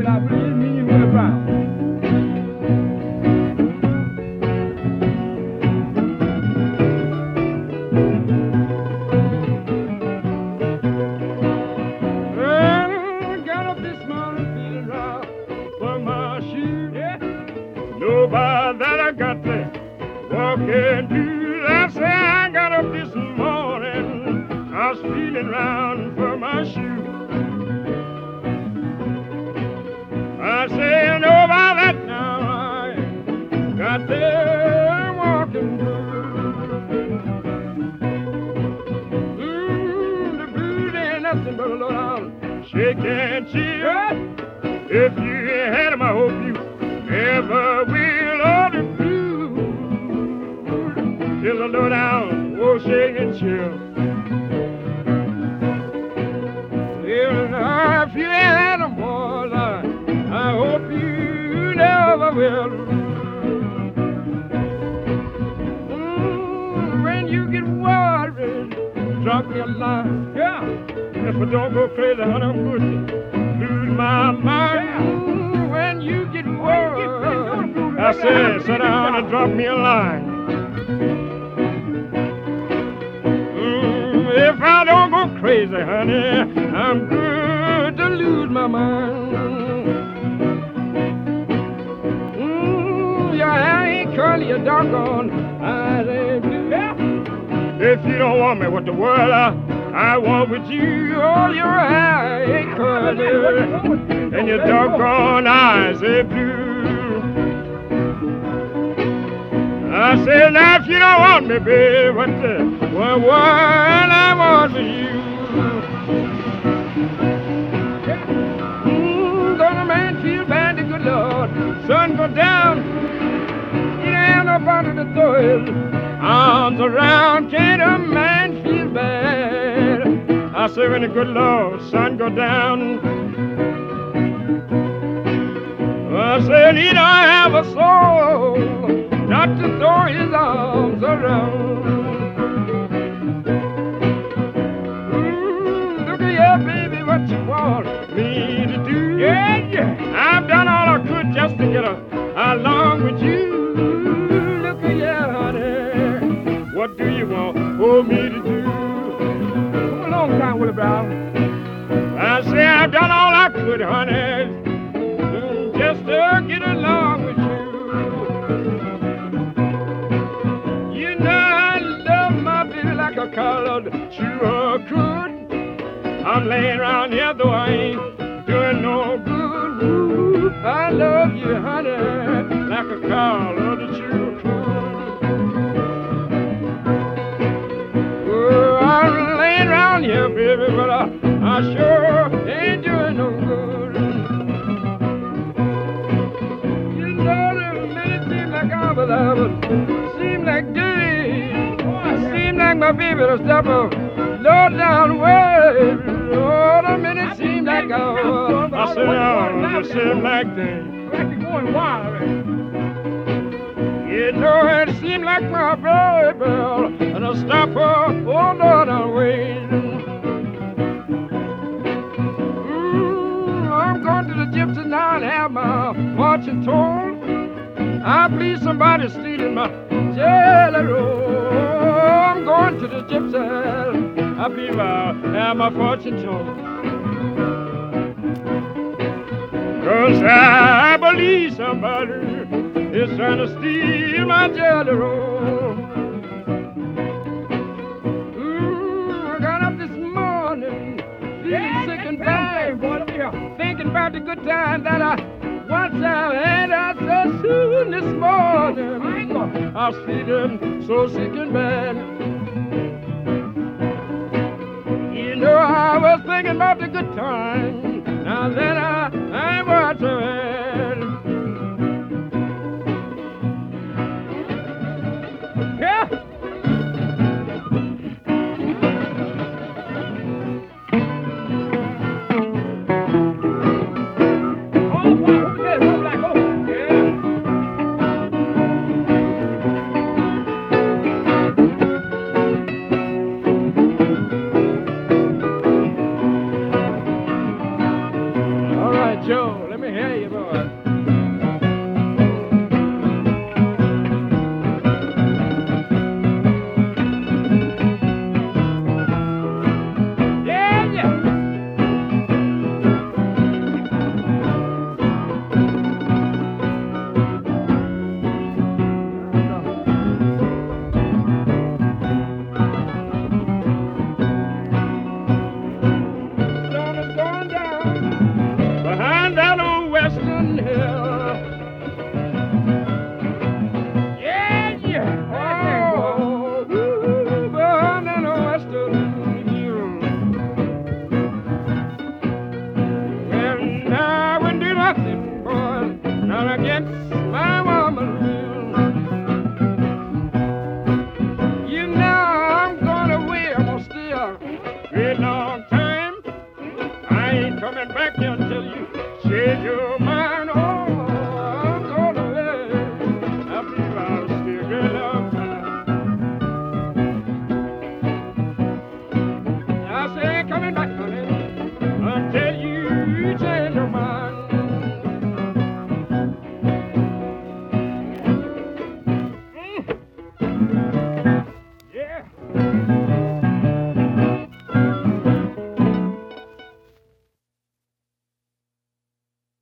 I believe me and Willie Brown. Well, got up this morning feeling rough for my shoe. Yeah. Nobody that I got to walk into. I say I got up this morning. I was feeling round for my shoe. I say nobody that now I got there walking through. The blues ain't nothing but a low down shake and chill. If you had 'em, I hope you ever will. All the blues is a low down, oh, shake and chill. Well, if you had 'em, boys, I hope you never will. When you get worried, drop me a line. Yeah. If I don't go crazy, honey, I'm good to lose my mind. When you get worried, I said, sit down and drop me a line. If I don't go crazy, honey, I'm good to lose my mind. Your hair ain't curly, your doggone eyes ain't blue. If you don't want me with the world, I want with you. All your hair ain't curly, and your doggone eyes ain't blue. I said, now if you don't want me, baby, what the world I want with you. Don't a man feel bad, the good Lord, sun go down. He ain't nobody to throw his arms around. Can't a man feel bad? I say when the good Lord, sun go down. I said he don't have a soul not to throw his arms around. Look at here, baby, what you want me to do? Yeah, yeah. I've done all I could just to get along with you. Look at here, honey, what do you want for me to do? Come along, John Willie Brown. I say I've done all I could, honey, just to get along with you. You know I love my baby like a colored sure could. I'm laying around here though I ain't doing no good. Ooh, I love you, honey, like a colored sure could. Oh, I'm laying around here, baby, but I sure ain't doing no good. You know the minute seems like I was loving, seems like days. Seems like my baby to step up, low down way. Oh, the minute seems like I said, oh, it seems like days. Like you're going wild already. You know it seems like my baby and I stop her, oh, Lord, I'm waiting. I'm going to the gypsy now and have my fortune told. I believe somebody's stealing my jelly roll. I'm going to the gypsy. I believe I'll have my fortune told. 'Cause I believe somebody is trying to steal my jelly roll. I got up this morning feeling sick and bad, thinking about the good time that I once I had so soon this morning. I was feeling so sick and bad. You know I was thinking about the good time. Now that I was so bad. Yeah. Very long time. I ain't coming back here until you shed your